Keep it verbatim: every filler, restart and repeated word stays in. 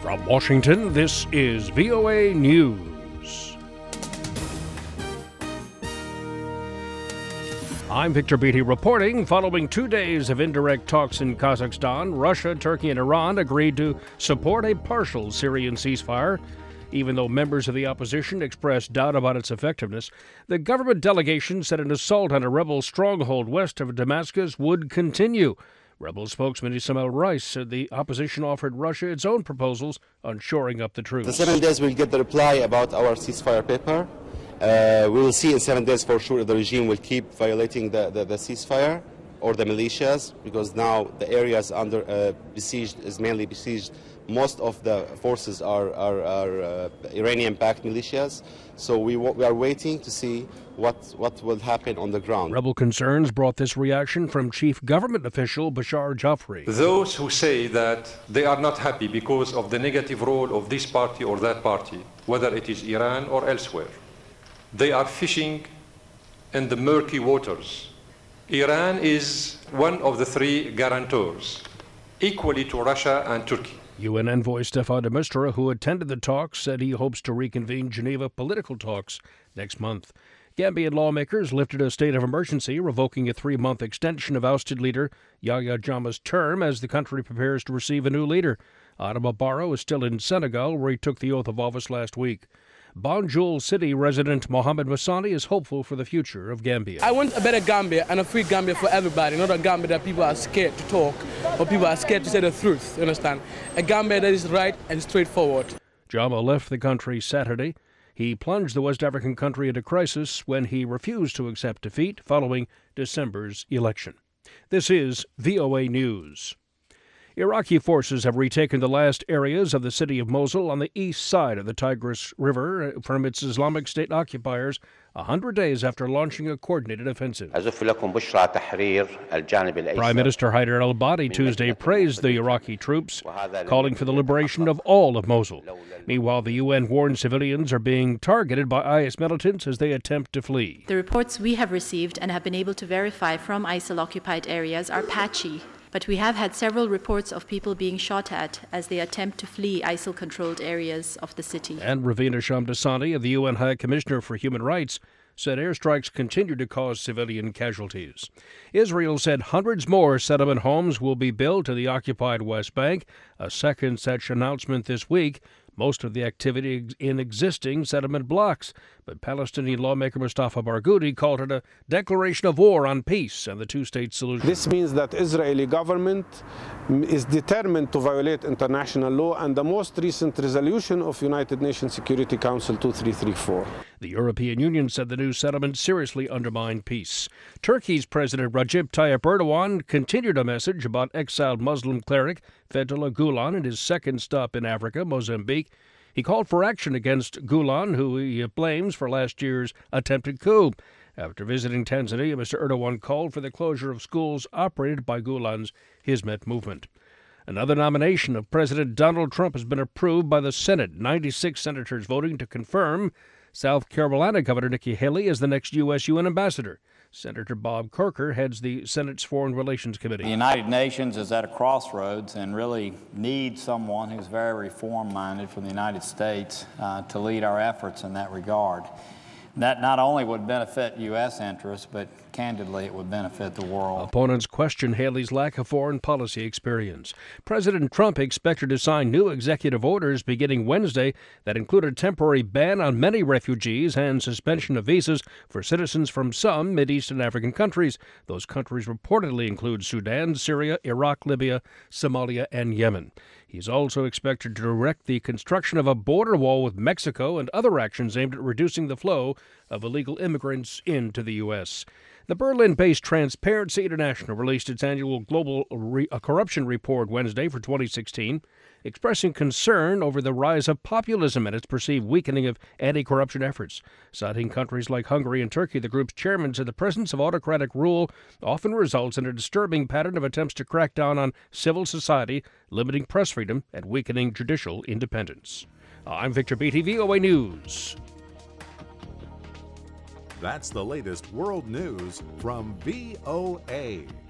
From Washington, this is V O A News. I'm Victor Beatty reporting. Following two days of indirect talks in Kazakhstan, Russia, Turkey, and Iran agreed to support a partial Syrian ceasefire. Even though members of the opposition expressed doubt about its effectiveness, the government delegation said an assault on a rebel stronghold west of Damascus would continue. Rebel spokesman Ismail Rice said the opposition offered Russia its own proposals on shoring up the troops. In seven days we'll get the reply about our ceasefire paper. Uh, we will see in seven days for sure if the regime will keep violating the, the, the ceasefire or the militias, because now the areas under uh, besieged is mainly besieged. Most of the forces are, are, are uh, Iranian-backed militias, so we, we are waiting to see what, what will happen on the ground. Rebel concerns brought this reaction from chief government official Bashar Jafri. Those who say that they are not happy because of the negative role of this party or that party, whether it is Iran or elsewhere, they are fishing in the murky waters. Iran is one of the three guarantors, equally to Russia and Turkey. U N envoy Staffan de Mistura, who attended the talks, said he hopes to reconvene Geneva political talks next month. Gambian lawmakers lifted a state of emergency, revoking a three-month extension of ousted leader Yahya Jammeh's term as the country prepares to receive a new leader. Adama Barrow is still in Senegal, where he took the oath of office last week. Banjul City resident Mohamed Massani is hopeful for the future of Gambia. I want a better Gambia and a free Gambia for everybody, not a Gambia that people are scared to talk or people are scared to say the truth, you understand? A Gambia that is right and straightforward. Jammeh left the country Saturday. He plunged the West African country into crisis when he refused to accept defeat following December's election. This is V O A News. Iraqi forces have retaken the last areas of the city of Mosul on the east side of the Tigris River from its Islamic State occupiers a hundred days after launching a coordinated offensive. Prime Minister Haider al-Abadi Tuesday praised the Iraqi troops, calling for the liberation of all of Mosul. Meanwhile, the U N warned civilians are being targeted by I S militants as they attempt to flee. The reports we have received and have been able to verify from ISIL-occupied areas are patchy. But we have had several reports of people being shot at as they attempt to flee ISIL-controlled areas of the city. And Ravina Shamdasani of the U N High Commissioner for Human Rights said airstrikes continue to cause civilian casualties. Israel said hundreds more settlement homes will be built in the occupied West Bank, a second such announcement this week. Most of the activity in existing settlement blocks. But Palestinian lawmaker Mustafa Barghouti called it a declaration of war on peace and the two-state solution. This means that Israeli government is determined to violate international law and the most recent resolution of United Nations Security Council two three three four. The European Union said the new settlement seriously undermined peace. Turkey's President Recep Tayyip Erdogan continued a message about exiled Muslim cleric Fethullah Gulen in his second stop in Africa, Mozambique. He called for action against Gulen, who he blames for last year's attempted coup. After visiting Tanzania, Mister Erdogan called for the closure of schools operated by Gulen's Hizmet movement. Another nomination of President Donald Trump has been approved by the Senate, ninety-six senators voting to confirm South Carolina Governor Nikki Haley as the next U S U N ambassador. Senator Bob Corker heads the Senate's Foreign Relations Committee. The United Nations is at a crossroads and really needs someone who's very reform-minded from the United States uh, to lead our efforts in that regard. That not only would benefit U S interests, but candidly, it would benefit the world. Opponents question Haley's lack of foreign policy experience. President Trump expected to sign new executive orders beginning Wednesday that include a temporary ban on many refugees and suspension of visas for citizens from some Mideastern African countries. Those countries reportedly include Sudan, Syria, Iraq, Libya, Somalia, and Yemen. He's also expected to direct the construction of a border wall with Mexico and other actions aimed at reducing the flow of illegal immigrants into the U S. The Berlin-based Transparency International released its annual Global Re- Corruption Report Wednesday for twenty sixteen, expressing concern over the rise of populism and its perceived weakening of anti-corruption efforts. Citing countries like Hungary and Turkey, the group's chairman said the presence of autocratic rule often results in a disturbing pattern of attempts to crack down on civil society, limiting press freedom and weakening judicial independence. I'm Victor Beatty, V O A News. That's the latest world news from V O A.